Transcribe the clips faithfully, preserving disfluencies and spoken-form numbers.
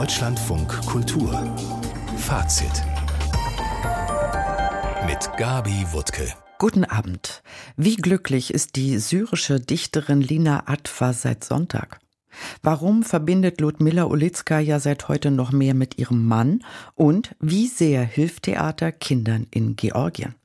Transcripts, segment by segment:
Deutschlandfunk Kultur Fazit mit Gabi Wuttke. Guten Abend. Wie glücklich ist die syrische Dichterin Lina Adfa seit Sonntag? Warum verbindet Ludmila Ulitskaja seit heute noch mehr mit ihrem Mann? Und wie sehr hilft Theater Kindern in Georgien?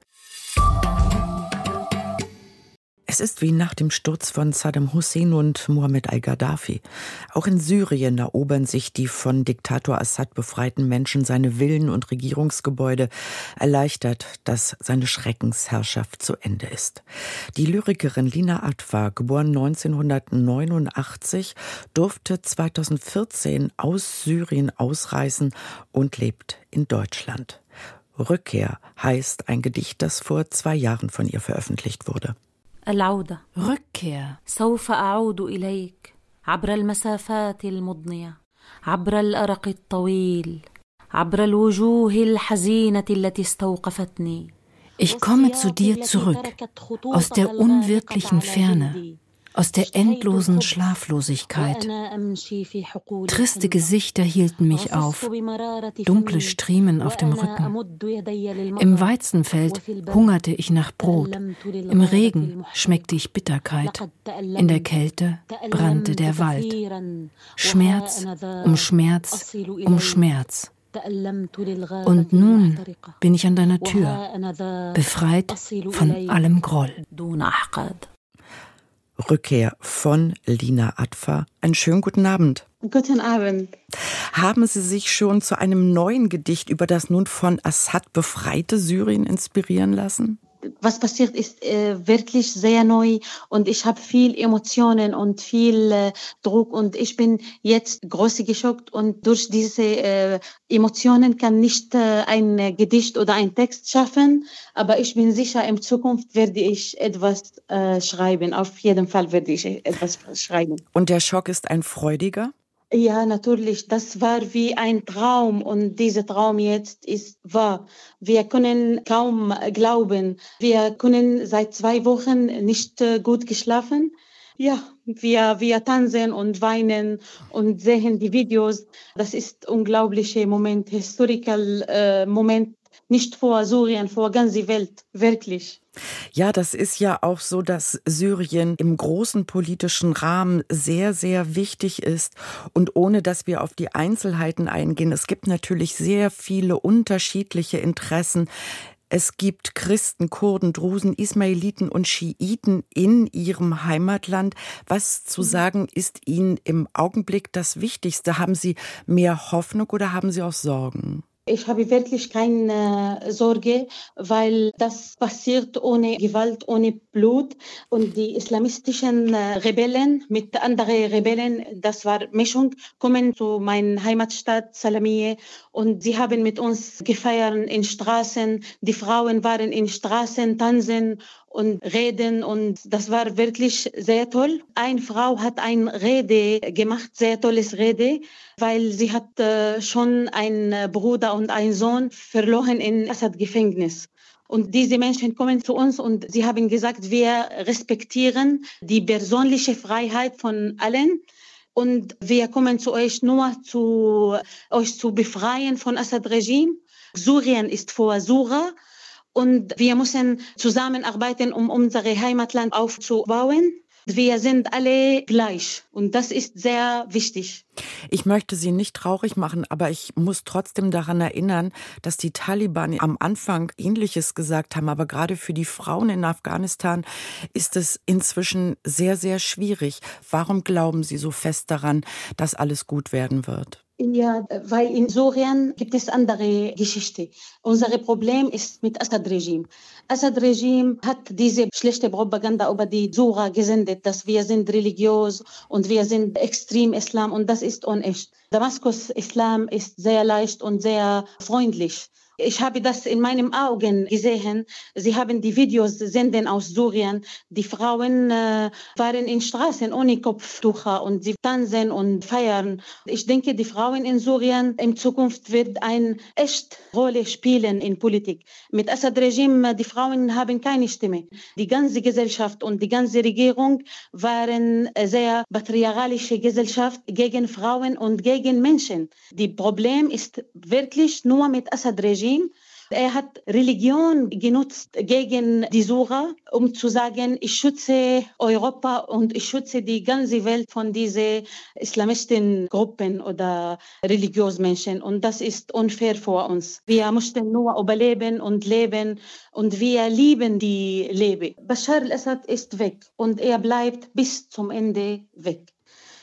Es ist wie nach dem Sturz von Saddam Hussein und Muammar al-Gaddafi. Auch in Syrien erobern sich die von Diktator Assad befreiten Menschen seine Villen und Regierungsgebäude, erleichtert, dass seine Schreckensherrschaft zu Ende ist. Die Lyrikerin Lina Adfa, geboren neunzehnhundertneunundachtzig, durfte zweitausendvierzehn aus Syrien ausreisen und lebt in Deutschland. Rückkehr heißt ein Gedicht, das vor zwei Jahren von ihr veröffentlicht wurde. العودة Rückkehr. سوف أعود إليك عبر المسافات المضنية عبر الأرق الطويل عبر الوجوه الحزينة التي استوقفتني. Ich komme zu dir zurück, aus der unwirklichen Ferne, aus der endlosen Schlaflosigkeit. Triste Gesichter hielten mich auf, dunkle Striemen auf dem Rücken. Im Weizenfeld hungerte ich nach Brot, im Regen schmeckte ich Bitterkeit, in der Kälte brannte der Wald. Schmerz um Schmerz um Schmerz. Und nun bin ich an deiner Tür, befreit von allem Groll. Rückkehr von Lina Adfa. Einen schönen guten Abend. Guten Abend. Haben Sie sich schon zu einem neuen Gedicht über das nun von Assad befreite Syrien inspirieren lassen? Was passiert ist äh, wirklich sehr neu und ich habe viel Emotionen und viel äh, Druck und ich bin jetzt groß geschockt und durch diese äh, Emotionen kann nicht äh, ein Gedicht oder ein Text schaffen, aber ich bin sicher, in Zukunft werde ich etwas äh, schreiben. Auf jeden Fall werde ich etwas schreiben. Und der Schock ist ein freudiger? Ja, natürlich. Das war wie ein Traum und dieser Traum jetzt ist wahr. Wir können kaum glauben. Wir können seit zwei Wochen nicht äh, gut geschlafen. Ja, wir, wir tanzen und weinen und sehen die Videos. Das ist ein unglaublicher Moment, historical äh, Moment. Nicht vor Syrien, vor ganzer Welt, wirklich. Ja, das ist ja auch so, dass Syrien im großen politischen Rahmen sehr, sehr wichtig ist. Und ohne, dass wir auf die Einzelheiten eingehen, es gibt natürlich sehr viele unterschiedliche Interessen. Es gibt Christen, Kurden, Drusen, Ismailiten und Schiiten in ihrem Heimatland. Was zu sagen ist Ihnen im Augenblick das Wichtigste? Haben Sie mehr Hoffnung oder haben Sie auch Sorgen? Ich habe wirklich keine Sorge, weil das passiert ohne Gewalt, ohne Blut. Und die islamistischen Rebellen mit anderen Rebellen, das war Mischung, kommen zu meiner Heimatstadt Salamiyeh und sie haben mit uns gefeiert in Straßen. Die Frauen waren in Straßen, tanzen und reden und das war wirklich sehr toll. Eine Frau hat eine Rede gemacht, sehr tolles Rede, weil sie hat äh, schon einen Bruder und einen Sohn verloren in Assad-Gefängnis. Und diese Menschen kommen zu uns und sie haben gesagt, wir respektieren die persönliche Freiheit von allen. Und wir kommen zu euch nur, zu euch zu befreien von Assad-Regime. Syrien ist vor Syrer. Und wir müssen zusammenarbeiten, um unser Heimatland aufzubauen. Wir sind alle gleich und das ist sehr wichtig. Ich möchte Sie nicht traurig machen, aber ich muss trotzdem daran erinnern, dass die Taliban am Anfang Ähnliches gesagt haben. Aber gerade für die Frauen in Afghanistan ist es inzwischen sehr, sehr schwierig. Warum glauben Sie so fest daran, dass alles gut werden wird? Ja, weil in Syrien gibt es andere Geschichte. Unser Problem ist mit Assad-Regime. Assad-Regime hat diese schlechte Propaganda über die Syrer gesendet, dass wir sind religiös und wir sind extrem Islam und das ist unecht. Damaskus Islam ist sehr leicht und sehr freundlich. Ich habe das in meinen Augen gesehen. Sie haben die Videos senden aus Syrien. Die Frauen äh, waren in Straßen ohne Kopftücher und sie tanzen und feiern. Ich denke, die Frauen in Syrien in Zukunft wird eine echte Rolle spielen in Politik. Mit Assad-Regime, die Frauen haben keine Stimme. Die ganze Gesellschaft und die ganze Regierung waren sehr patriarchalische Gesellschaft gegen Frauen und gegen Menschen. Die Problem ist wirklich nur mit Assad-Regime. Er hat Religion genutzt gegen die Syrer, um zu sagen, ich schütze Europa und ich schütze die ganze Welt von diesen islamistischen Gruppen oder religiösen Menschen. Und das ist unfair für uns. Wir möchten nur überleben und leben und wir lieben die Leben. Bashar al-Assad ist weg und er bleibt bis zum Ende weg.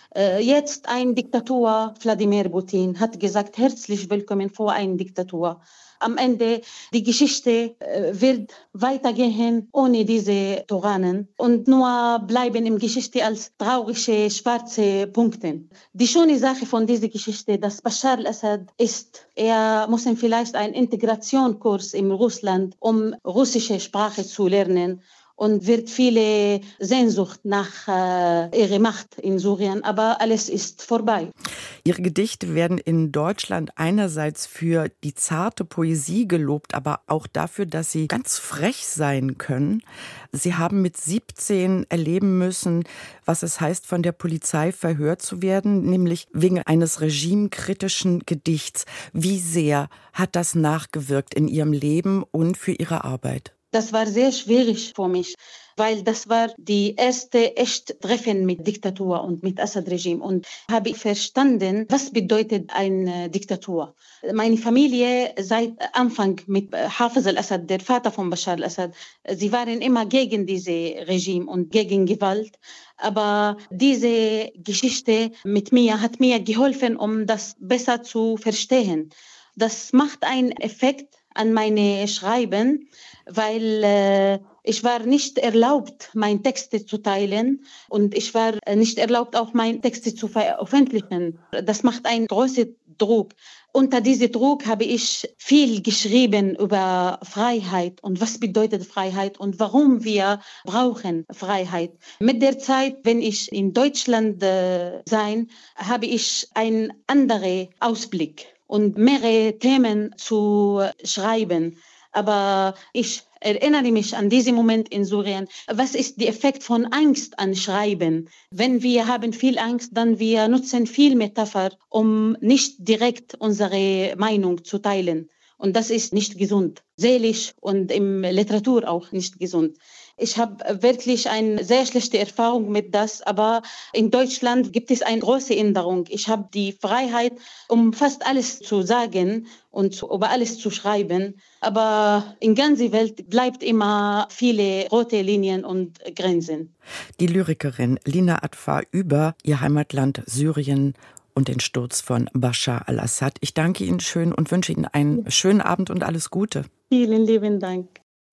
Jetzt ein Diktator, Wladimir Putin, hat gesagt, herzlich willkommen vor einer Diktatur. Am Ende, die Geschichte wird weitergehen ohne diese Tyrannen und nur bleiben in Geschichte als traurige, schwarze Punkte. Die schöne Sache von dieser Geschichte, dass Bashar al-Assad ist, er muss vielleicht einen Integrationskurs in Russland, um russische Sprache zu lernen. Und wird viele Sehnsucht nach äh, ihrer Macht in Syrien, aber alles ist vorbei. Ihre Gedichte werden in Deutschland einerseits für die zarte Poesie gelobt, aber auch dafür, dass sie ganz frech sein können. Sie haben mit siebzehn erleben müssen, was es heißt, von der Polizei verhört zu werden, nämlich wegen eines regimekritischen Gedichts. Wie sehr hat das nachgewirkt in Ihrem Leben und für Ihre Arbeit? Das war sehr schwierig für mich, weil das war die erste echte Treffen mit Diktatur und mit Assad-Regime und habe verstanden, was bedeutet eine Diktatur. Meine Familie seit Anfang mit Hafez al-Assad, der Vater von Bashar al-Assad, sie waren immer gegen dieses Regime und gegen Gewalt. Aber diese Geschichte mit mir hat mir geholfen, um das besser zu verstehen. Das macht einen Effekt an meine Schreiben, weil äh, ich war nicht erlaubt, meine Texte zu teilen und ich war nicht erlaubt, auch meine Texte zu veröffentlichen. Das macht einen großen Druck. Unter diesem Druck habe ich viel geschrieben über Freiheit und was bedeutet Freiheit und warum wir brauchen Freiheit. Mit der Zeit, wenn ich in Deutschland äh, sein, habe ich einen anderen Ausblick und mehrere Themen zu schreiben. Aber ich erinnere mich an diesen Moment in Syrien. Was ist der Effekt von Angst an Schreiben? Wenn wir haben viel Angst, dann wir nutzen viel Metapher, um nicht direkt unsere Meinung zu teilen. Und das ist nicht gesund, seelisch und in Literatur auch nicht gesund. Ich habe wirklich eine sehr schlechte Erfahrung mit das, aber in Deutschland gibt es eine große Änderung. Ich habe die Freiheit, um fast alles zu sagen und über alles zu schreiben, aber in der ganzen Welt bleibt immer viele rote Linien und Grenzen. Die Lyrikerin Lina Adfar über ihr Heimatland Syrien und den Sturz von Bashar al-Assad. Ich danke Ihnen schön und wünsche Ihnen einen schönen Abend und alles Gute. Vielen lieben Dank.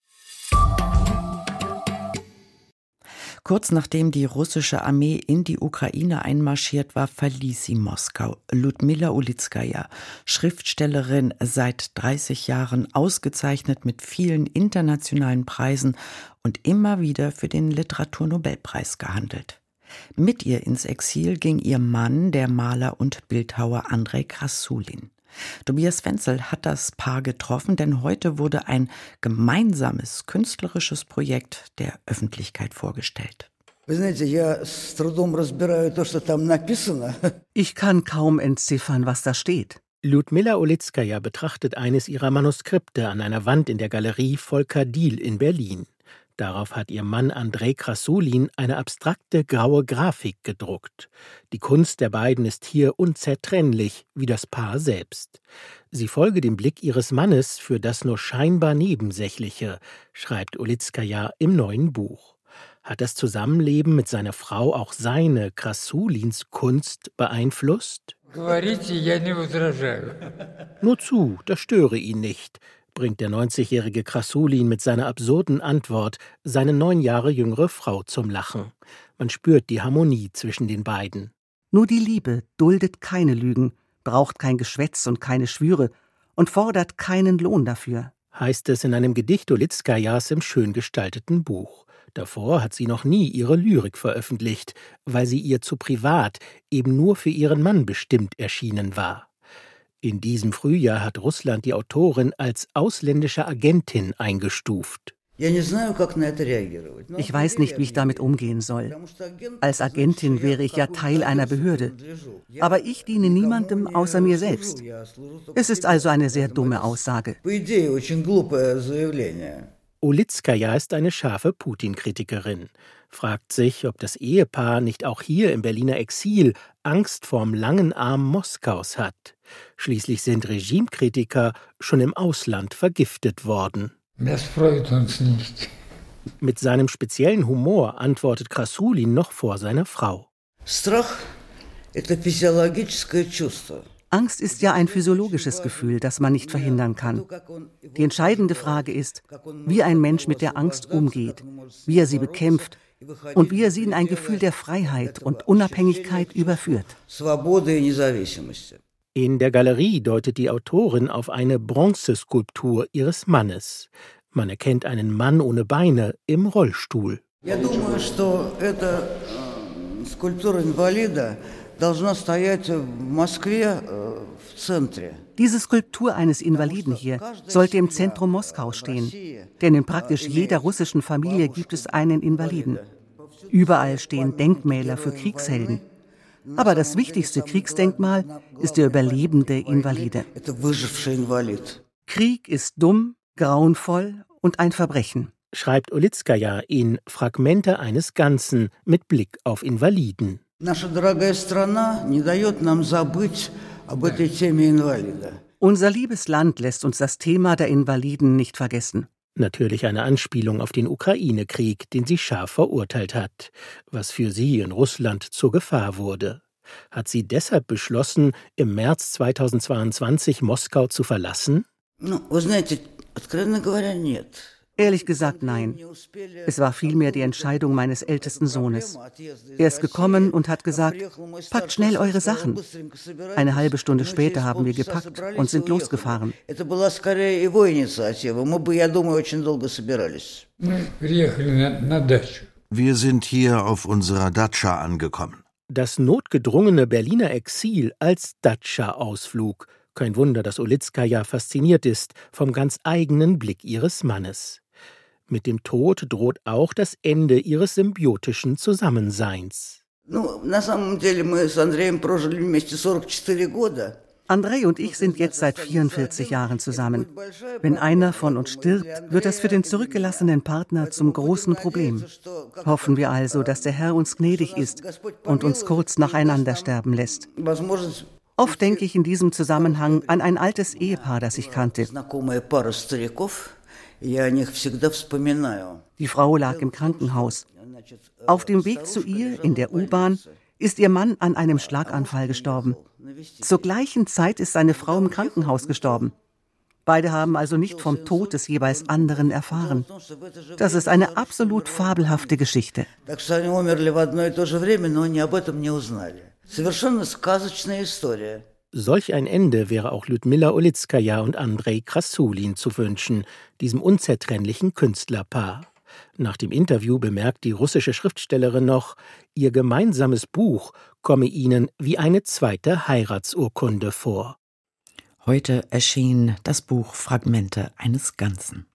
Kurz nachdem die russische Armee in die Ukraine einmarschiert war, verließ sie Moskau. Ludmila Ulitskaja, Schriftstellerin seit dreißig Jahren, ausgezeichnet mit vielen internationalen Preisen und immer wieder für den Literaturnobelpreis gehandelt. Mit ihr ins Exil ging ihr Mann, der Maler und Bildhauer Andrei Krassulin. Tobias Wenzel hat das Paar getroffen, denn heute wurde ein gemeinsames künstlerisches Projekt der Öffentlichkeit vorgestellt. Ich kann kaum entziffern, was da steht. Ludmila Ulitskaja betrachtet eines ihrer Manuskripte an einer Wand in der Galerie Volker Diehl in Berlin. Darauf hat ihr Mann Andrei Krassulin eine abstrakte graue Grafik gedruckt. Die Kunst der beiden ist hier unzertrennlich, wie das Paar selbst. Sie folge dem Blick ihres Mannes für das nur scheinbar Nebensächliche, schreibt Ulitskaja im neuen Buch. Hat das Zusammenleben mit seiner Frau auch seine, Krassulins, Kunst beeinflusst? Nur zu, das störe ihn nicht, bringt der neunzigjährige Krassulin mit seiner absurden Antwort seine neun Jahre jüngere Frau zum Lachen. Man spürt die Harmonie zwischen den beiden. Nur die Liebe duldet keine Lügen, braucht kein Geschwätz und keine Schwüre und fordert keinen Lohn dafür, heißt es in einem Gedicht Olitskajas im schön gestalteten Buch. Davor hat sie noch nie ihre Lyrik veröffentlicht, weil sie ihr zu privat, eben nur für ihren Mann bestimmt erschienen war. In diesem Frühjahr hat Russland die Autorin als ausländische Agentin eingestuft. Ich weiß nicht, wie ich damit umgehen soll. Als Agentin wäre ich ja Teil einer Behörde. Aber ich diene niemandem außer mir selbst. Es ist also eine sehr dumme Aussage. Olitskaja ist eine scharfe Putin-Kritikerin, fragt sich, ob das Ehepaar nicht auch hier im Berliner Exil Angst vorm langen Arm Moskaus hat. Schließlich sind Regimekritiker schon im Ausland vergiftet worden. Das freut uns nicht. Mit seinem speziellen Humor antwortet Krasulin noch vor seiner Frau. Angst ist ja ein physiologisches Gefühl, das man nicht verhindern kann. Die entscheidende Frage ist, wie ein Mensch mit der Angst umgeht, wie er sie bekämpft und wie er sie in ein Gefühl der Freiheit und Unabhängigkeit überführt. In der Galerie deutet die Autorin auf eine Bronzeskulptur ihres Mannes. Man erkennt einen Mann ohne Beine im Rollstuhl. Diese Skulptur eines Invaliden hier sollte im Zentrum Moskaus stehen, denn in praktisch jeder russischen Familie gibt es einen Invaliden. Überall stehen Denkmäler für Kriegshelden. Aber das wichtigste Kriegsdenkmal ist der überlebende Invalide. Krieg ist dumm, grauenvoll und ein Verbrechen, schreibt Olitskaja in Fragmente eines Ganzen mit Blick auf Invaliden. Unser liebes Land lässt uns das Thema der Invaliden nicht vergessen. Natürlich eine Anspielung auf den Ukraine-Krieg, den sie scharf verurteilt hat, was für sie in Russland zur Gefahr wurde. Hat sie deshalb beschlossen, im März zweitausendzweiundzwanzig Moskau zu verlassen? Ehrlich gesagt, nein. Es war vielmehr die Entscheidung meines ältesten Sohnes. Er ist gekommen und hat gesagt, packt schnell eure Sachen. Eine halbe Stunde später haben wir gepackt und sind losgefahren. Wir sind hier auf unserer Datscha angekommen. Das notgedrungene Berliner Exil als Datscha-Ausflug. Kein Wunder, dass Olitskaja fasziniert ist vom ganz eigenen Blick ihres Mannes. Mit dem Tod droht auch das Ende ihres symbiotischen Zusammenseins. Andrei und ich sind jetzt seit vierundvierzig Jahren zusammen. Wenn einer von uns stirbt, wird das für den zurückgelassenen Partner zum großen Problem. Hoffen wir also, dass der Herr uns gnädig ist und uns kurz nacheinander sterben lässt. Oft denke ich in diesem Zusammenhang an ein altes Ehepaar, das ich kannte. Die Frau lag im Krankenhaus. Auf dem Weg zu ihr, in der U-Bahn, ist ihr Mann an einem Schlaganfall gestorben. Zur gleichen Zeit ist seine Frau im Krankenhaus gestorben. Beide haben also nicht vom Tod des jeweils anderen erfahren. Das ist eine absolut fabelhafte Geschichte. Solch ein Ende wäre auch Ljudmila Olitskaja und Andrei Krasulin zu wünschen, diesem unzertrennlichen Künstlerpaar. Nach dem Interview bemerkt die russische Schriftstellerin noch, ihr gemeinsames Buch komme ihnen wie eine zweite Heiratsurkunde vor. Heute erschien das Buch Fragmente eines Ganzen.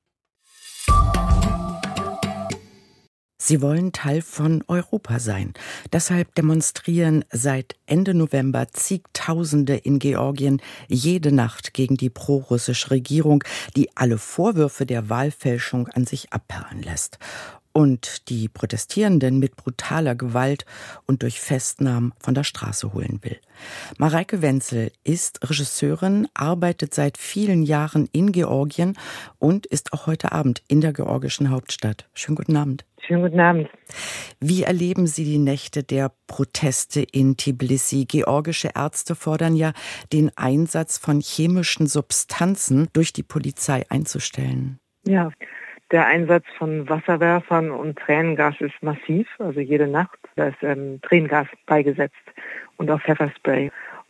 Sie wollen Teil von Europa sein. Deshalb demonstrieren seit Ende November Zigtausende in Georgien jede Nacht gegen die prorussische Regierung, die alle Vorwürfe der Wahlfälschung an sich abperlen lässt und die Protestierenden mit brutaler Gewalt und durch Festnahmen von der Straße holen will. Mareike Wenzel ist Regisseurin, arbeitet seit vielen Jahren in Georgien und ist auch heute Abend in der georgischen Hauptstadt. Schönen guten Abend. Schönen guten Abend. Wie erleben Sie die Nächte der Proteste in Tbilisi? Georgische Ärzte fordern ja, den Einsatz von chemischen Substanzen durch die Polizei einzustellen. Ja, der Einsatz von Wasserwerfern und Tränengas ist massiv. Also jede Nacht, da ist ähm, Tränengas beigesetzt und auch Pfefferspray.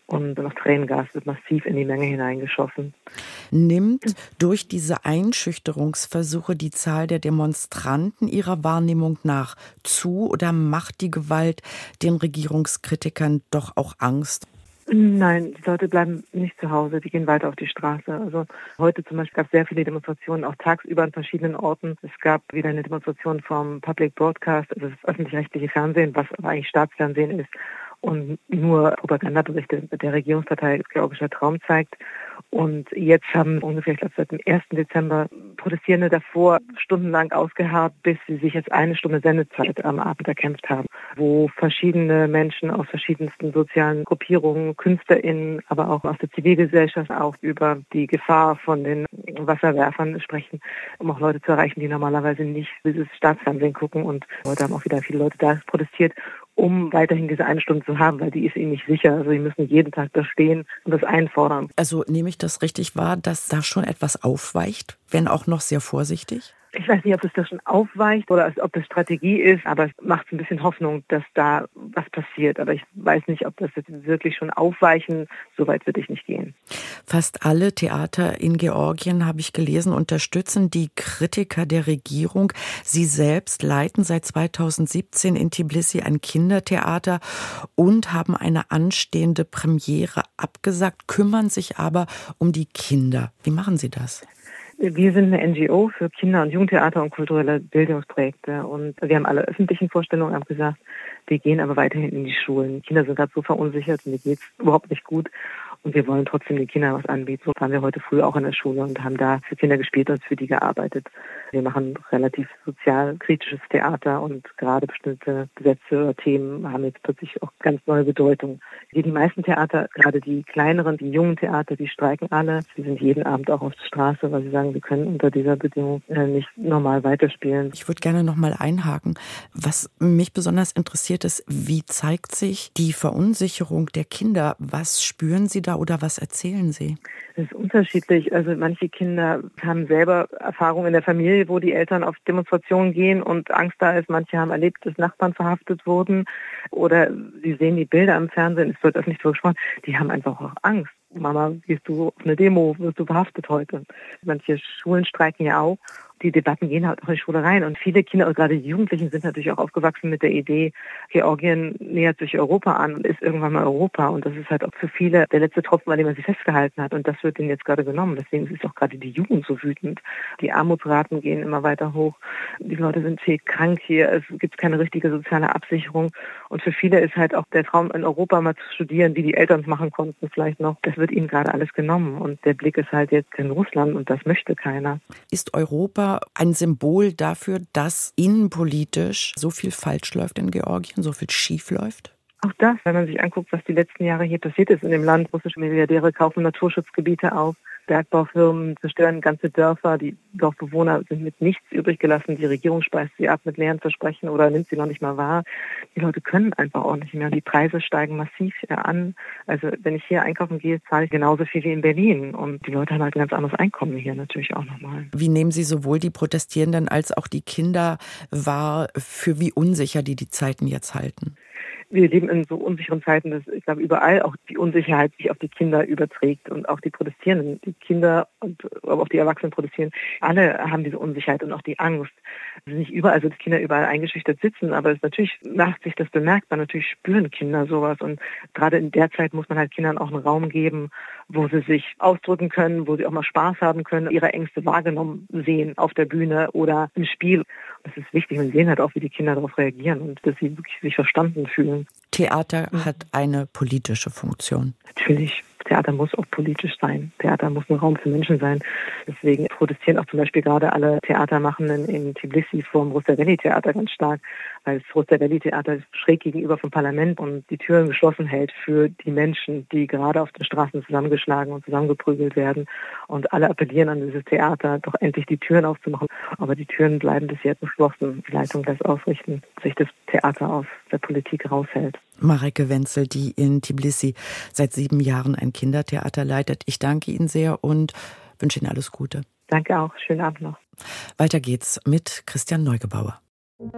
und noch Tränengas wird massiv in die Menge hineingeschossen. Nimmt durch diese Einschüchterungsversuche die Zahl der Demonstranten Ihrer Wahrnehmung nach zu oder macht die Gewalt den Regierungskritikern doch auch Angst? Nein, die Leute bleiben nicht zu Hause, die gehen weiter auf die Straße. Also heute zum Beispiel gab es sehr viele Demonstrationen, auch tagsüber an verschiedenen Orten. Es gab wieder eine Demonstration vom Public Broadcast, also das öffentlich-rechtliche Fernsehen, was aber eigentlich Staatsfernsehen ist und nur Propagandaberichte der Regierungspartei Georgischer Traum zeigt. Und jetzt haben ungefähr, ich glaube, seit dem ersten Dezember Protestierende davor stundenlang ausgeharrt, bis sie sich jetzt eine Stunde Sendezeit am Abend erkämpft haben, wo verschiedene Menschen aus verschiedensten sozialen Gruppierungen, KünstlerInnen, aber auch aus der Zivilgesellschaft auch über die Gefahr von den Wasserwerfern sprechen, um auch Leute zu erreichen, die normalerweise nicht dieses Staatsfernsehen gucken. Und heute haben auch wieder viele Leute da protestiert, um weiterhin diese eine Stunde zu haben, weil die ist ihnen nicht sicher. Also sie müssen jeden Tag da stehen und das einfordern. Also nehme ich das richtig wahr, dass da schon etwas aufweicht, wenn auch noch sehr vorsichtig? Ich weiß nicht, ob es da schon aufweicht oder ob das Strategie ist, aber es macht ein bisschen Hoffnung, dass da was passiert. Aber ich weiß nicht, ob das jetzt wirklich schon aufweichen, so weit würde ich nicht gehen. Fast alle Theater in Georgien, habe ich gelesen, unterstützen die Kritiker der Regierung. Sie selbst leiten seit zweitausendsiebzehn in Tbilisi ein Kindertheater und haben eine anstehende Premiere abgesagt, kümmern sich aber um die Kinder. Wie machen Sie das? Wir sind eine N G O für Kinder- und Jugendtheater und kulturelle Bildungsprojekte. Und wir haben alle öffentlichen Vorstellungen abgesagt. Wir gehen aber weiterhin in die Schulen. Die Kinder sind gerade so verunsichert und mir geht's überhaupt nicht gut. Und wir wollen trotzdem den Kindern was anbieten. So waren wir heute früh auch in der Schule und haben da für Kinder gespielt und für die gearbeitet. Wir machen relativ sozial-kritisches Theater und gerade bestimmte Gesetze oder Themen haben jetzt plötzlich auch ganz neue Bedeutung. Die meisten Theater, gerade die kleineren, die jungen Theater, die streiken alle. Sie sind jeden Abend auch auf der Straße, weil sie sagen, wir können unter dieser Bedingung nicht normal weiterspielen. Ich würde gerne noch mal einhaken. Was mich besonders interessiert ist, wie zeigt sich die Verunsicherung der Kinder? Was spüren sie da oder was erzählen sie? Das ist unterschiedlich. Also manche Kinder haben selber Erfahrungen in der Familie, wo die Eltern auf Demonstrationen gehen und Angst da ist. Manche haben erlebt, dass Nachbarn verhaftet wurden oder sie sehen die Bilder am Fernsehen, es wird öffentlich darüber gesprochen. Die haben einfach auch Angst. Mama, gehst du auf eine Demo, wirst du verhaftet heute. Manche Schulen streiken ja auch. Die Debatten gehen halt auch in die Schule rein. Und viele Kinder, und gerade die Jugendlichen, sind natürlich auch aufgewachsen mit der Idee, Georgien nähert sich Europa an und ist irgendwann mal Europa. Und das ist halt auch für viele der letzte Tropfen, an dem man sich festgehalten hat. Und das wird denen jetzt gerade genommen. Deswegen ist auch gerade die Jugend so wütend. Die Armutsraten gehen immer weiter hoch. Die Leute sind viel krank hier. Es gibt keine richtige soziale Absicherung. Und für viele ist halt auch der Traum, in Europa mal zu studieren, wie die Eltern es machen konnten vielleicht noch. Das wird ihnen gerade alles genommen. Und der Blick ist halt jetzt in Russland und das möchte keiner. Ist Europa ein Symbol dafür, dass innenpolitisch so viel falsch läuft in Georgien, so viel schief läuft? Auch das, wenn man sich anguckt, was die letzten Jahre hier passiert ist in dem Land. Russische Milliardäre kaufen Naturschutzgebiete auf. Bergbaufirmen zerstören ganze Dörfer. Die Dorfbewohner sind mit nichts übrig gelassen. Die Regierung speist sie ab mit leeren Versprechen oder nimmt sie noch nicht mal wahr. Die Leute können einfach auch nicht mehr. Die Preise steigen massiv an. Also wenn ich hier einkaufen gehe, zahle ich genauso viel wie in Berlin. Und die Leute haben halt ein ganz anderes Einkommen hier natürlich auch nochmal. Wie nehmen Sie sowohl die Protestierenden als auch die Kinder wahr, für wie unsicher die die Zeiten jetzt halten? Wir leben in so unsicheren Zeiten, dass ich glaube überall auch die Unsicherheit sich auf die Kinder überträgt und auch die Protestierenden, die Kinder und aber auch die Erwachsenen protestieren. Alle haben diese Unsicherheit und auch die Angst. Es ist nicht überall, also dass Kinder überall eingeschüchtert sitzen, aber es natürlich macht sich das bemerkbar. Natürlich spüren Kinder sowas und gerade in der Zeit muss man halt Kindern auch einen Raum geben, wo sie sich ausdrücken können, wo sie auch mal Spaß haben können, ihre Ängste wahrgenommen sehen auf der Bühne oder im Spiel. Das ist wichtig. Wir sehen halt auch, wie die Kinder darauf reagieren und dass sie wirklich sich verstanden fühlen. Theater hat eine politische Funktion. Natürlich. Theater muss auch politisch sein. Theater muss ein Raum für Menschen sein. Deswegen protestieren auch zum Beispiel gerade alle Theatermachenden in Tbilisi vor dem Rustaveli-Theater ganz stark, weil das Rustaveli-Theater schräg gegenüber vom Parlament und die Türen geschlossen hält für die Menschen, die gerade auf den Straßen zusammengeschlagen und zusammengeprügelt werden. Und alle appellieren an dieses Theater, doch endlich die Türen aufzumachen. Aber die Türen bleiben bis jetzt geschlossen. Die Leitung lässt ausrichten, dass sich das Theater aus der Politik raushält. Mareike Wenzel, die in Tbilisi seit sieben Jahren ein Kindertheater leitet. Ich danke Ihnen sehr und wünsche Ihnen alles Gute. Danke auch. Schönen Abend noch. Weiter geht's mit Christian Neugebauer.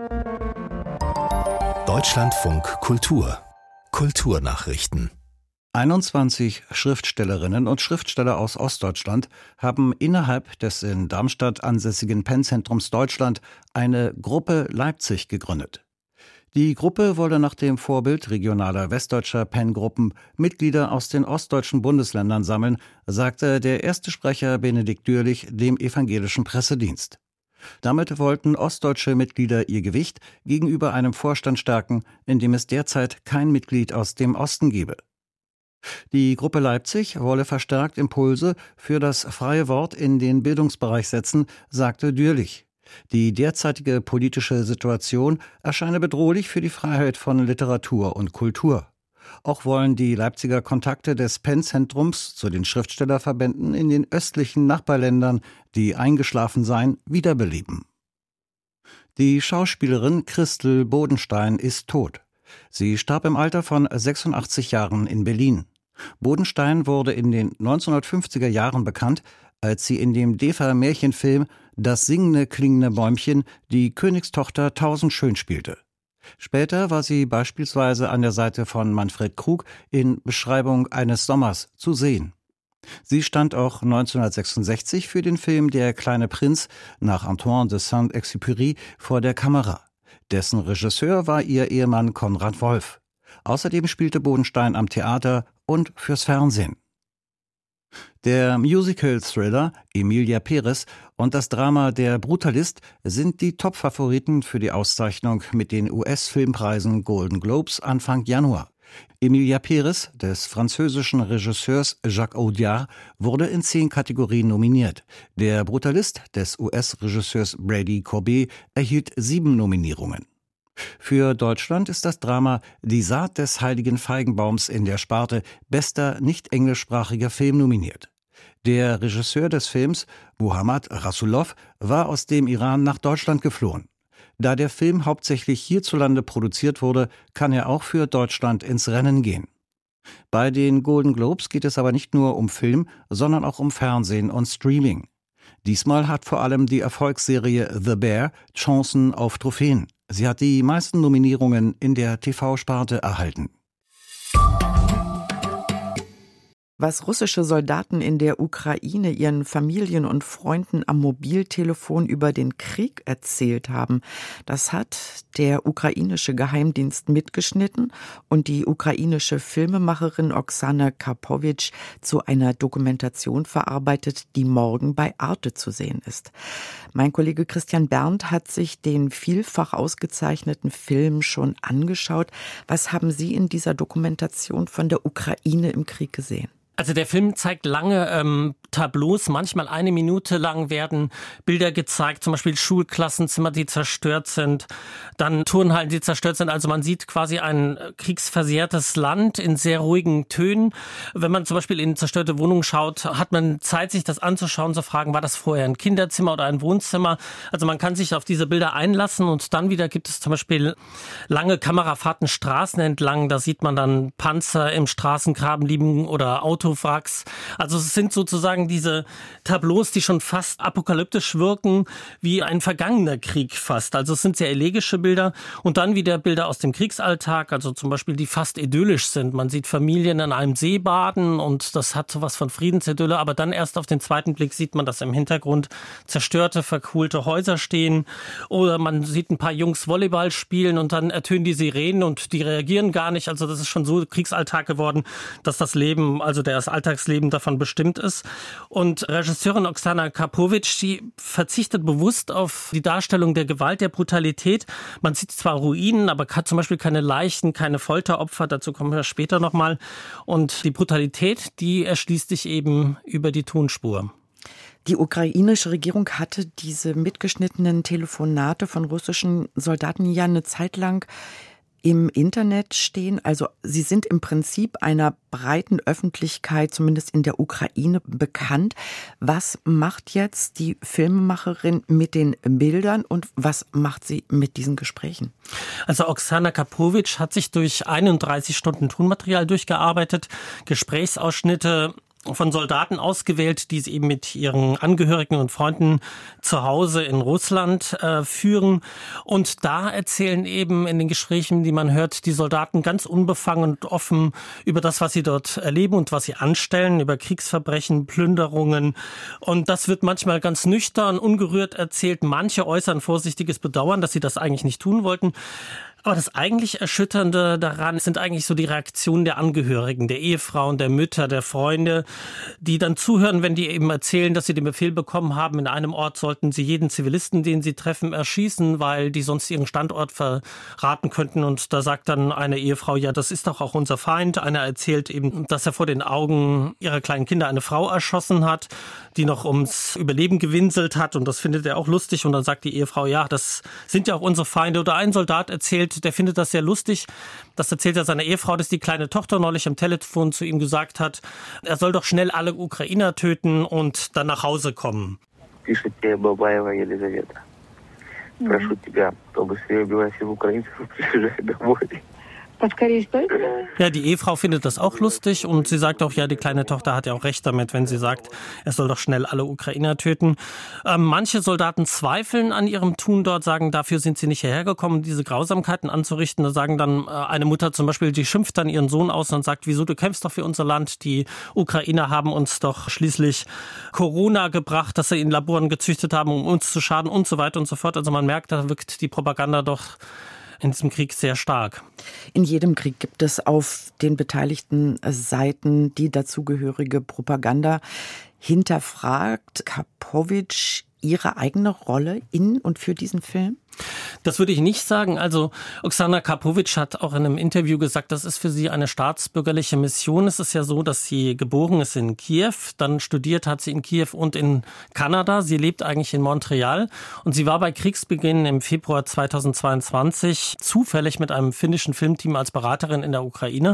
Deutschlandfunk Kultur. Kulturnachrichten. einundzwanzig Schriftstellerinnen und Schriftsteller aus Ostdeutschland haben innerhalb des in Darmstadt ansässigen Pennzentrums Deutschland eine Gruppe Leipzig gegründet. Die Gruppe wolle nach dem Vorbild regionaler westdeutscher Penngruppen Mitglieder aus den ostdeutschen Bundesländern sammeln, sagte der erste Sprecher Benedikt Dürlich dem evangelischen Pressedienst. Damit wollten ostdeutsche Mitglieder ihr Gewicht gegenüber einem Vorstand stärken, in dem es derzeit kein Mitglied aus dem Osten gebe. Die Gruppe Leipzig wolle verstärkt Impulse für das freie Wort in den Bildungsbereich setzen, sagte Dürlich. Die derzeitige politische Situation erscheine bedrohlich für die Freiheit von Literatur und Kultur. Auch wollen die Leipziger Kontakte des Pennzentrums zu den Schriftstellerverbänden in den östlichen Nachbarländern, die eingeschlafen seien, wiederbeleben. Die Schauspielerin Christel Bodenstein ist tot. Sie starb im Alter von sechsundachtzig Jahren in Berlin. Bodenstein wurde in den neunzehnhundertfünfziger Jahren bekannt, als sie in dem DEFA-Märchenfilm »Das singende, klingende Bäumchen« die Königstochter Tausendschön spielte. Später war sie beispielsweise an der Seite von Manfred Krug in »Beschreibung eines Sommers« zu sehen. Sie stand auch neunzehnhundertsechsundsechzig für den Film »Der kleine Prinz« nach Antoine de Saint-Exupéry vor der Kamera. Dessen Regisseur war ihr Ehemann Konrad Wolf. Außerdem spielte Bodenstein am Theater und fürs Fernsehen. Der Musical-Thriller Emilia Perez und das Drama Der Brutalist sind die Top-Favoriten für die Auszeichnung mit den U S-Filmpreisen Golden Globes Anfang Januar. Emilia Perez des französischen Regisseurs Jacques Audiard wurde in zehn Kategorien nominiert. Der Brutalist des U S-Regisseurs Brady Corbet erhielt sieben Nominierungen. Für Deutschland ist das Drama Die Saat des heiligen Feigenbaums in der Sparte bester nicht-englischsprachiger Film nominiert. Der Regisseur des Films, Muhammad Rasulov, war aus dem Iran nach Deutschland geflohen. Da der Film hauptsächlich hierzulande produziert wurde, kann er auch für Deutschland ins Rennen gehen. Bei den Golden Globes geht es aber nicht nur um Film, sondern auch um Fernsehen und Streaming. Diesmal hat vor allem die Erfolgsserie The Bear Chancen auf Trophäen. Sie hat die meisten Nominierungen in der T V-Sparte erhalten. Was russische Soldaten in der Ukraine ihren Familien und Freunden am Mobiltelefon über den Krieg erzählt haben, das hat der ukrainische Geheimdienst mitgeschnitten und die ukrainische Filmemacherin Oksana Karpowitsch zu einer Dokumentation verarbeitet, die morgen bei Arte zu sehen ist. Mein Kollege Christian Berndt hat sich den vielfach ausgezeichneten Film schon angeschaut. Was haben Sie in dieser Dokumentation von der Ukraine im Krieg gesehen? Also der Film zeigt lange ähm, Tableaus, manchmal eine Minute lang werden Bilder gezeigt, zum Beispiel Schulklassenzimmer, die zerstört sind, dann Turnhallen, die zerstört sind. Also man sieht quasi ein kriegsversehrtes Land in sehr ruhigen Tönen. Wenn man zum Beispiel in zerstörte Wohnungen schaut, hat man Zeit, sich das anzuschauen, zu fragen, war das vorher ein Kinderzimmer oder ein Wohnzimmer? Also man kann sich auf diese Bilder einlassen und dann wieder gibt es zum Beispiel lange Kamerafahrten Straßen entlang. Da sieht man dann Panzer im Straßengraben liegen oder Autowracks. Also es sind sozusagen diese Tableaus, die schon fast apokalyptisch wirken, wie ein vergangener Krieg fast. Also es sind sehr elegische Bilder und dann wieder Bilder aus dem Kriegsalltag, also zum Beispiel, die fast idyllisch sind. Man sieht Familien an einem See baden und das hat sowas von Friedensidylle, aber dann erst auf den zweiten Blick sieht man, dass im Hintergrund zerstörte, verkohlte Häuser stehen oder man sieht ein paar Jungs Volleyball spielen und dann ertönen die Sirenen und die reagieren gar nicht. Also das ist schon so Kriegsalltag geworden, dass das Leben, also das Alltagsleben davon bestimmt ist. Und Regisseurin Oksana Karpowitsch, die verzichtet bewusst auf die Darstellung der Gewalt, der Brutalität. Man sieht zwar Ruinen, aber hat zum Beispiel keine Leichen, keine Folteropfer, dazu kommen wir später nochmal. Und die Brutalität, die erschließt sich eben über die Tonspur. Die ukrainische Regierung hatte diese mitgeschnittenen Telefonate von russischen Soldaten ja eine Zeit lang im Internet stehen. Also sie sind im Prinzip einer breiten Öffentlichkeit, zumindest in der Ukraine, bekannt. Was macht jetzt die Filmemacherin mit den Bildern und was macht sie mit diesen Gesprächen? Also Oksana Karpowitsch hat sich durch einunddreißig Stunden Tonmaterial durchgearbeitet, Gesprächsausschnitte von Soldaten ausgewählt, die sie eben mit ihren Angehörigen und Freunden zu Hause in Russland äh, führen. Und da erzählen eben in den Gesprächen, die man hört, die Soldaten ganz unbefangen und offen über das, was sie dort erleben und was sie anstellen, über Kriegsverbrechen, Plünderungen. Und das wird manchmal ganz nüchtern, ungerührt erzählt. Manche äußern vorsichtiges Bedauern, dass sie das eigentlich nicht tun wollten. Aber das eigentlich Erschütternde daran sind eigentlich so die Reaktionen der Angehörigen, der Ehefrauen, der Mütter, der Freunde, die dann zuhören, wenn die eben erzählen, dass sie den Befehl bekommen haben, in einem Ort sollten sie jeden Zivilisten, den sie treffen, erschießen, weil die sonst ihren Standort verraten könnten. Und da sagt dann eine Ehefrau, ja, das ist doch auch unser Feind. Einer erzählt eben, dass er vor den Augen ihrer kleinen Kinder eine Frau erschossen hat, die noch ums Überleben gewinselt hat. Und das findet er auch lustig. Und dann sagt die Ehefrau, ja, das sind ja auch unsere Feinde. Oder ein Soldat erzählt, der findet das sehr lustig. Das erzählt er seiner Ehefrau, dass die kleine Tochter neulich am Telefon zu ihm gesagt hat, er soll doch schnell alle Ukrainer töten und dann nach Hause kommen. Пишет тебе Бабаева Елизавета. Прошу тебя, побыстрее убивай всех украинцев и приезжай домой. Ja, die Ehefrau findet das auch lustig und sie sagt auch, ja, die kleine Tochter hat ja auch recht damit, wenn sie sagt, er soll doch schnell alle Ukrainer töten. Ähm, manche Soldaten zweifeln an ihrem Tun dort, sagen, dafür sind sie nicht hierher gekommen, diese Grausamkeiten anzurichten. Da sagen dann äh, eine Mutter zum Beispiel, die schimpft dann ihren Sohn aus und sagt, wieso, du kämpfst doch für unser Land. Die Ukrainer haben uns doch schließlich Corona gebracht, dass sie in Laboren gezüchtet haben, um uns zu schaden und so weiter und so fort. Also man merkt, da wirkt die Propaganda doch in diesem Krieg sehr stark. In jedem Krieg gibt es auf den beteiligten Seiten die dazugehörige Propaganda. Hinterfragt Karpowitsch ihre eigene Rolle in und für diesen Film? Das würde ich nicht sagen. Also Oksana Karpowitsch hat auch in einem Interview gesagt, das ist für sie eine staatsbürgerliche Mission. Es ist ja so, dass sie geboren ist in Kiew, dann studiert hat sie in Kiew und in Kanada. Sie lebt eigentlich in Montreal und sie war bei Kriegsbeginn im Februar zweitausendzweiundzwanzig zufällig mit einem finnischen Filmteam als Beraterin in der Ukraine.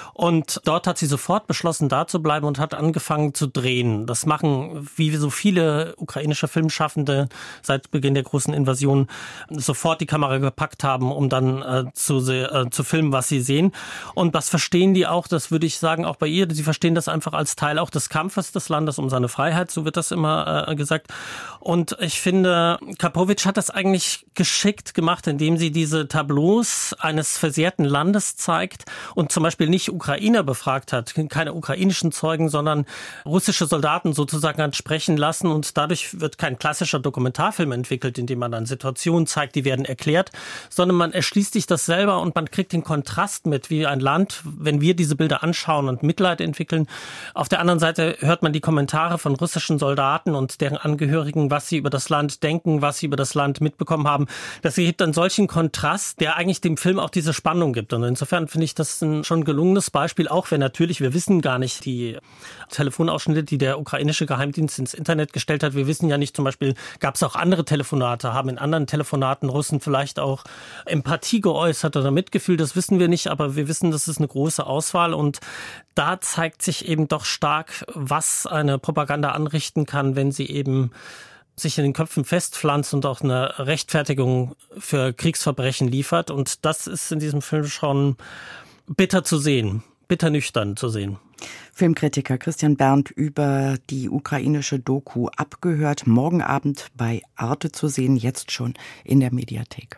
Und dort hat sie sofort beschlossen, da zu bleiben und hat angefangen zu drehen. Das machen, wie so viele ukrainische Filmschaffende seit Beginn der großen Invasion, sofort die Kamera gepackt haben, um dann äh, zu, äh, zu filmen, was sie sehen. Und das verstehen die auch, das würde ich sagen, auch bei ihr. Sie verstehen das einfach als Teil auch des Kampfes des Landes um seine Freiheit, so wird das immer äh, gesagt. Und ich finde, Karpowitsch hat das eigentlich geschickt gemacht, indem sie diese Tableaus eines versehrten Landes zeigt und zum Beispiel nicht Ukrainer befragt hat, keine ukrainischen Zeugen, sondern russische Soldaten sozusagen hat sprechen lassen. Und dadurch wird kein klassischer Dokumentarfilm entwickelt, in dem man dann Situationen zeigt, die werden erklärt, sondern man erschließt sich das selber und man kriegt den Kontrast mit, wie ein Land, wenn wir diese Bilder anschauen und Mitleid entwickeln. Auf der anderen Seite hört man die Kommentare von russischen Soldaten und deren Angehörigen, was sie über das Land denken, was sie über das Land mitbekommen haben. Das ergibt einen solchen Kontrast, der eigentlich dem Film auch diese Spannung gibt. Und insofern finde ich das ein schon gelungenes Beispiel, auch wenn natürlich, wir wissen gar nicht die Telefonausschnitte, die der ukrainische Geheimdienst ins Internet gestellt hat. Wir wissen ja nicht, zum Beispiel gab es auch andere Telefonate, haben in anderen Telefonaten Russen vielleicht auch Empathie geäußert oder Mitgefühl, das wissen wir nicht, aber wir wissen, das ist eine große Auswahl und da zeigt sich eben doch stark, was eine Propaganda anrichten kann, wenn sie eben sich in den Köpfen festpflanzt und auch eine Rechtfertigung für Kriegsverbrechen liefert und das ist in diesem Film schon bitter zu sehen, bitter nüchtern zu sehen. Filmkritiker Christian Berndt über die ukrainische Doku Abgehört, morgen Abend bei Arte zu sehen, jetzt schon in der Mediathek.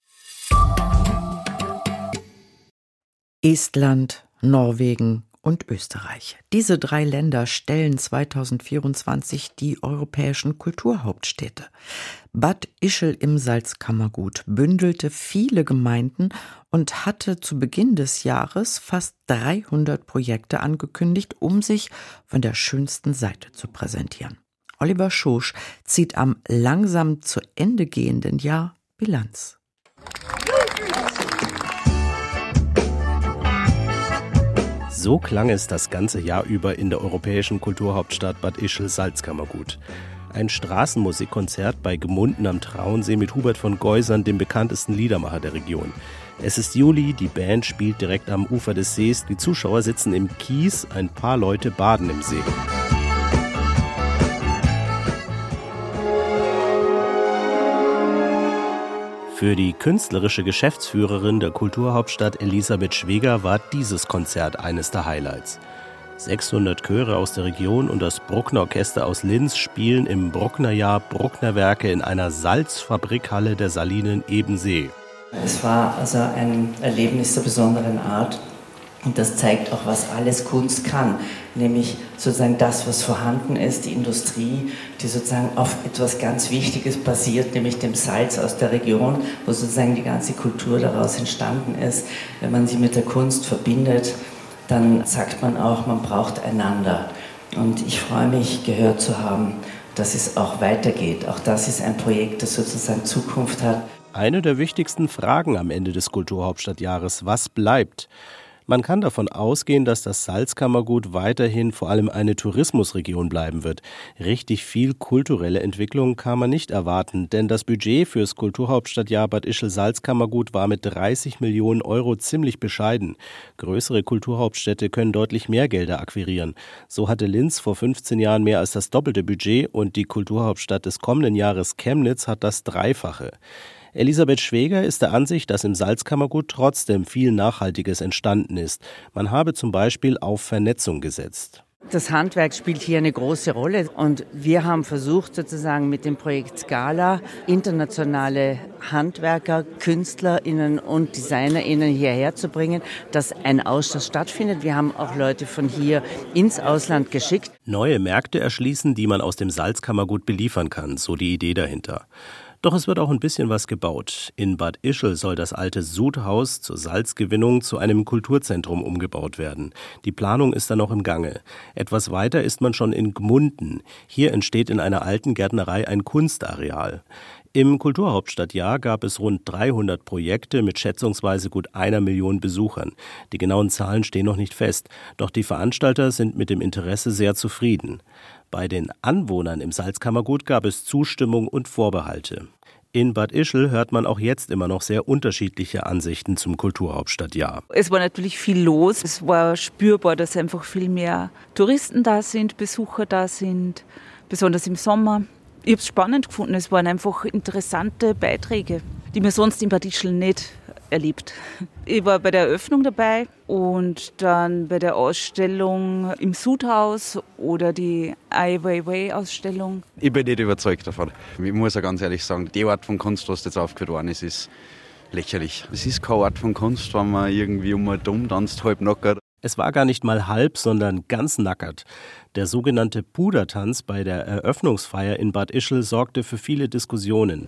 Estland, Norwegen und Österreich. Diese drei Länder stellen zweitausendvierundzwanzig die europäischen Kulturhauptstädte. Bad Ischl im Salzkammergut bündelte viele Gemeinden und hatte zu Beginn des Jahres fast dreihundert Projekte angekündigt, um sich von der schönsten Seite zu präsentieren. Oliver Schosch zieht am langsam zu Ende gehenden Jahr Bilanz. So klang es das ganze Jahr über in der europäischen Kulturhauptstadt Bad Ischl Salzkammergut. Ein Straßenmusikkonzert bei Gmunden am Traunsee mit Hubert von Geusern, dem bekanntesten Liedermacher der Region. Es ist Juli, die Band spielt direkt am Ufer des Sees, die Zuschauer sitzen im Kies, ein paar Leute baden im See. Für die künstlerische Geschäftsführerin der Kulturhauptstadt Elisabeth Schweger war dieses Konzert eines der Highlights. sechshundert Chöre aus der Region und das Bruckner Orchester aus Linz spielen im Brucknerjahr Brucknerwerke in einer Salzfabrikhalle der Salinen Ebensee. Es war also ein Erlebnis der besonderen Art. Und das zeigt auch, was alles Kunst kann, nämlich sozusagen das, was vorhanden ist, die Industrie, die sozusagen auf etwas ganz Wichtiges basiert, nämlich dem Salz aus der Region, wo sozusagen die ganze Kultur daraus entstanden ist. Wenn man sie mit der Kunst verbindet, dann sagt man auch, man braucht einander. Und ich freue mich, gehört zu haben, dass es auch weitergeht. Auch das ist ein Projekt, das sozusagen Zukunft hat. Eine der wichtigsten Fragen am Ende des Kulturhauptstadtjahres: Was bleibt? Man kann davon ausgehen, dass das Salzkammergut weiterhin vor allem eine Tourismusregion bleiben wird. Richtig viel kulturelle Entwicklung kann man nicht erwarten, denn das Budget fürs Kulturhauptstadtjahr Bad Ischl-Salzkammergut war mit dreißig Millionen Euro ziemlich bescheiden. Größere Kulturhauptstädte können deutlich mehr Gelder akquirieren. So hatte Linz vor fünfzehn Jahren mehr als das doppelte Budget und die Kulturhauptstadt des kommenden Jahres Chemnitz hat das Dreifache. Elisabeth Schweger ist der Ansicht, dass im Salzkammergut trotzdem viel Nachhaltiges entstanden ist. Man habe zum Beispiel auf Vernetzung gesetzt. Das Handwerk spielt hier eine große Rolle und wir haben versucht, sozusagen mit dem Projekt Scala internationale Handwerker, KünstlerInnen und DesignerInnen hierher zu bringen, dass ein Austausch stattfindet. Wir haben auch Leute von hier ins Ausland geschickt. Neue Märkte erschließen, die man aus dem Salzkammergut beliefern kann, so die Idee dahinter. Doch es wird auch ein bisschen was gebaut. In Bad Ischl soll das alte Sudhaus zur Salzgewinnung zu einem Kulturzentrum umgebaut werden. Die Planung ist dann noch im Gange. Etwas weiter ist man schon in Gmunden. Hier entsteht in einer alten Gärtnerei ein Kunstareal. Im Kulturhauptstadtjahr gab es rund dreihundert Projekte mit schätzungsweise gut einer Million Besuchern. Die genauen Zahlen stehen noch nicht fest, doch die Veranstalter sind mit dem Interesse sehr zufrieden. Bei den Anwohnern im Salzkammergut gab es Zustimmung und Vorbehalte. In Bad Ischl hört man auch jetzt immer noch sehr unterschiedliche Ansichten zum Kulturhauptstadtjahr. Es war natürlich viel los. Es war spürbar, dass einfach viel mehr Touristen da sind, Besucher da sind, besonders im Sommer. Ich habe es spannend gefunden. Es waren einfach interessante Beiträge, die man sonst in Bad Ischl nicht erlebt. Ich war bei der Eröffnung dabei und dann bei der Ausstellung im Sudhaus oder die Ai Weiwei-Ausstellung. Ich bin nicht überzeugt davon. Ich muss ja ganz ehrlich sagen, die Art von Kunst, was jetzt aufgeführt worden ist, ist lächerlich. Es ist keine Art von Kunst, wenn man irgendwie um einen dumm tanzt, halb nackert. Es war gar nicht mal halb, sondern ganz nackert. Der sogenannte Pudertanz bei der Eröffnungsfeier in Bad Ischl sorgte für viele Diskussionen.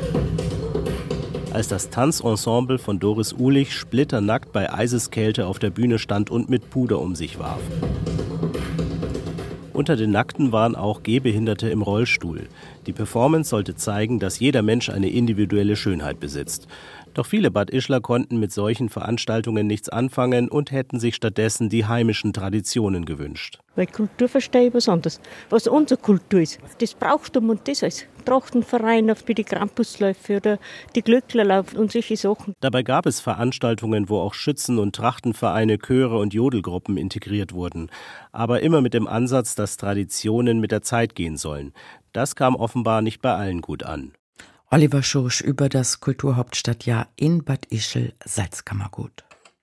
Als das Tanzensemble von Doris Uhlich splitternackt bei Eiseskälte auf der Bühne stand und mit Puder um sich warf. Unter den Nackten waren auch Gehbehinderte im Rollstuhl. Die Performance sollte zeigen, dass jeder Mensch eine individuelle Schönheit besitzt. Doch viele Bad Ischler konnten mit solchen Veranstaltungen nichts anfangen und hätten sich stattdessen die heimischen Traditionen gewünscht. Weil Kultur verstehe ich was anderes. Was unsere Kultur ist, das Brauchtum und das alles. Trachtenverein wie die Krampusläufe oder die Glöcklerlauf und solche Sachen. Dabei gab es Veranstaltungen, wo auch Schützen- und Trachtenvereine, Chöre und Jodelgruppen integriert wurden. Aber immer mit dem Ansatz, dass Traditionen mit der Zeit gehen sollen. Das kam offenbar nicht bei allen gut an. Oliver Schosch über das Kulturhauptstadtjahr in Bad Ischl, Salzkammergut.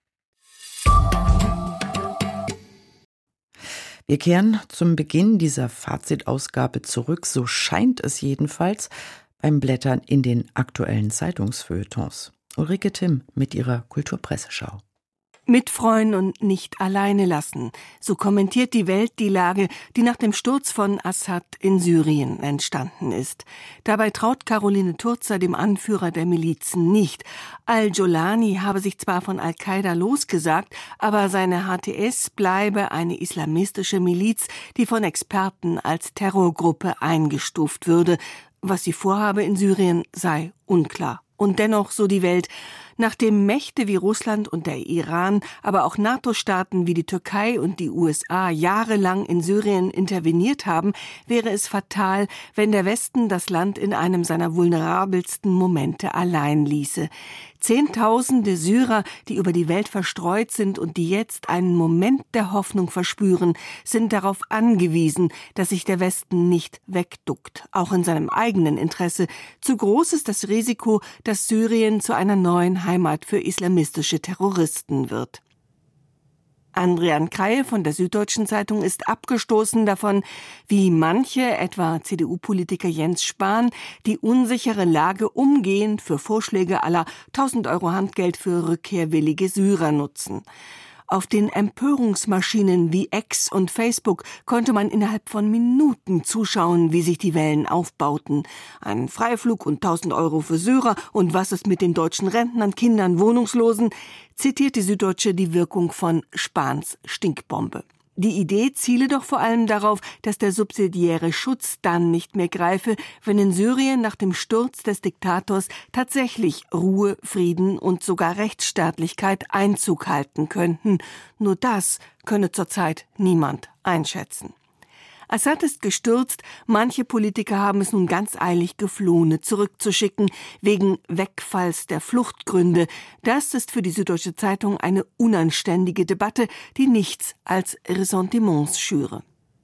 Wir kehren zum Beginn dieser Fazitausgabe zurück, so scheint es jedenfalls, beim Blättern in den aktuellen Zeitungsfeuilletons. Ulrike Timm mit ihrer Kulturpresseschau. Mitfreuen und nicht alleine lassen. So kommentiert die Welt die Lage, die nach dem Sturz von Assad in Syrien entstanden ist. Dabei traut Caroline Turzer dem Anführer der Milizen nicht. Al-Jolani habe sich zwar von Al-Qaida losgesagt, aber seine H T S bleibe eine islamistische Miliz, die von Experten als Terrorgruppe eingestuft würde. Was sie vorhabe in Syrien, sei unklar. Und dennoch, so die Welt, nachdem Mächte wie Russland und der Iran, aber auch NATO-Staaten wie die Türkei und die U S A jahrelang in Syrien interveniert haben, wäre es fatal, wenn der Westen das Land in einem seiner vulnerabelsten Momente allein ließe. Zehntausende Syrer, die über die Welt verstreut sind und die jetzt einen Moment der Hoffnung verspüren, sind darauf angewiesen, dass sich der Westen nicht wegduckt, auch in seinem eigenen Interesse. Zu groß ist das Risiko, dass Syrien zu einer neuen Heimat für islamistische Terroristen wird. Andrian Kreie von der Süddeutschen Zeitung ist abgestoßen davon, wie manche, etwa C D U-Politiker Jens Spahn, die unsichere Lage umgehend für Vorschläge aller tausend Euro Handgeld für rückkehrwillige Syrer nutzen. Auf den Empörungsmaschinen wie X und Facebook konnte man innerhalb von Minuten zuschauen, wie sich die Wellen aufbauten. Ein Freiflug und tausend Euro für Syrer und was ist mit den deutschen Rentnern, Kindern, Wohnungslosen, zitiert die Süddeutsche die Wirkung von Spahns Stinkbombe. Die Idee ziele doch vor allem darauf, dass der subsidiäre Schutz dann nicht mehr greife, wenn in Syrien nach dem Sturz des Diktators tatsächlich Ruhe, Frieden und sogar Rechtsstaatlichkeit Einzug halten könnten. Nur das könne zurzeit niemand einschätzen. Assad ist gestürzt, manche Politiker haben es nun ganz eilig geflohene zurückzuschicken, wegen Wegfalls der Fluchtgründe. Das ist für die Süddeutsche Zeitung eine unanständige Debatte, die nichts als Ressentiments schüre.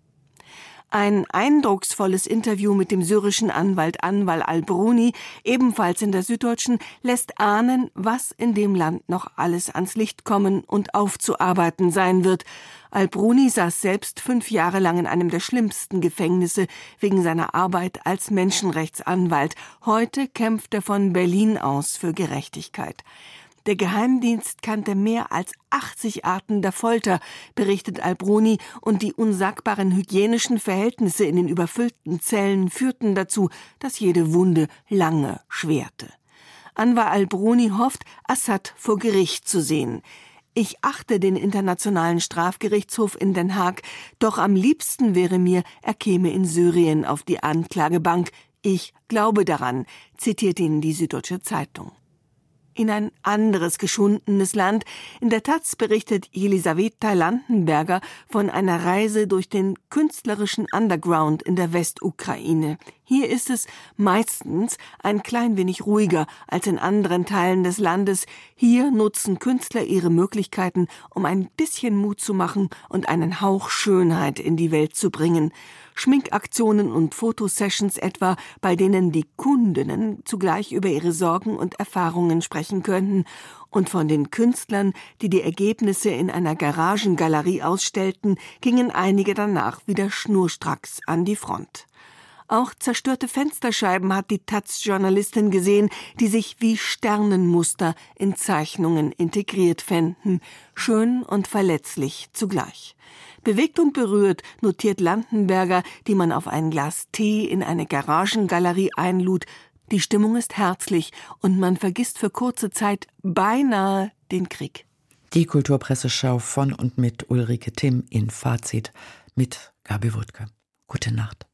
Ein eindrucksvolles Interview mit dem syrischen Anwalt Anwar al-Bruni, ebenfalls in der Süddeutschen, lässt ahnen, was in dem Land noch alles ans Licht kommen und aufzuarbeiten sein wird. Al-Bruni saß selbst fünf Jahre lang in einem der schlimmsten Gefängnisse wegen seiner Arbeit als Menschenrechtsanwalt. Heute kämpft er von Berlin aus für Gerechtigkeit. Der Geheimdienst kannte mehr als achtzig Arten der Folter, berichtet al-Bruni, und die unsagbaren hygienischen Verhältnisse in den überfüllten Zellen führten dazu, dass jede Wunde lange schwerte. Anwar al-Bruni hofft, Assad vor Gericht zu sehen. Ich achte den Internationalen Strafgerichtshof in Den Haag, doch am liebsten wäre mir, er käme in Syrien auf die Anklagebank. Ich glaube daran, zitiert ihn die Süddeutsche Zeitung. In ein anderes geschundenes Land. In der Taz berichtet Jelisaweta Landenberger von einer Reise durch den künstlerischen Underground in der Westukraine. Hier ist es meistens ein klein wenig ruhiger als in anderen Teilen des Landes. Hier nutzen Künstler ihre Möglichkeiten, um ein bisschen Mut zu machen und einen Hauch Schönheit in die Welt zu bringen. Schminkaktionen und Fotosessions etwa, bei denen die Kundinnen zugleich über ihre Sorgen und Erfahrungen sprechen könnten, und von den Künstlern, die die Ergebnisse in einer Garagengalerie ausstellten, gingen einige danach wieder schnurstracks an die Front. Auch zerstörte Fensterscheiben hat die Taz-Journalistin gesehen, die sich wie Sternenmuster in Zeichnungen integriert fänden, schön und verletzlich zugleich. Bewegt und berührt, notiert Landenberger, die man auf ein Glas Tee in eine Garagengalerie einlud. Die Stimmung ist herzlich und man vergisst für kurze Zeit beinahe den Krieg. Die Kulturpresseschau von und mit Ulrike Timm in Fazit mit Gabi Wuttke. Gute Nacht.